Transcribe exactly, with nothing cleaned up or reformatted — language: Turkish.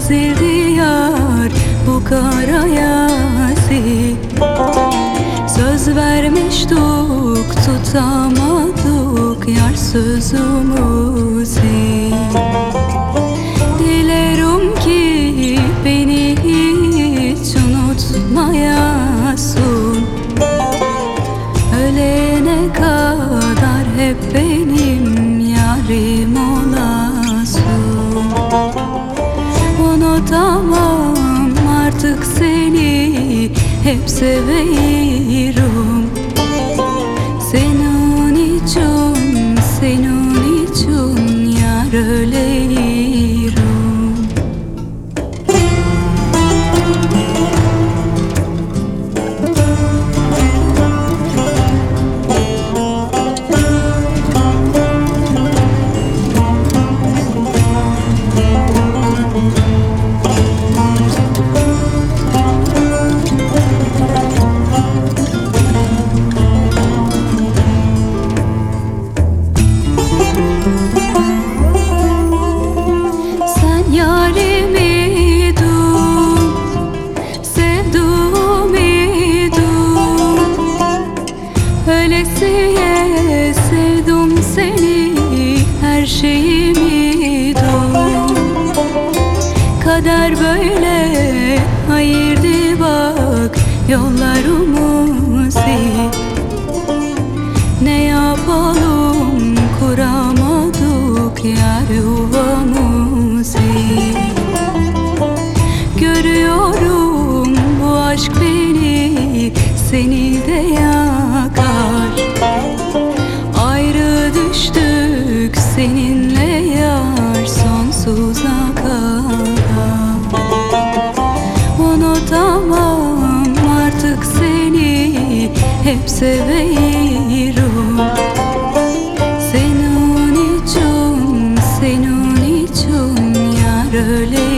sildi yar bu kara yazi. Söz vermiştik tutamadık yar sözümüzü. Dilerim ki beni hiç unutmayasın, ölene kadar hep benim yarim olasın. Unutamam artık seni, hep seviyorum. Senin için, senin için yar öleyim. Ölesiye sevdim seni, her şeyimidin. Kader böyle ayırdı bak yollarımızı. Ne yapalım kuramadık yar yuvamızı. Görüyorum bu aşk beni, seni de yakar. Ayrı düştük seninle yar sonsuza kadar. Unutamam artık seni, hep seviyorum. Senin için, senin için yar öleyim.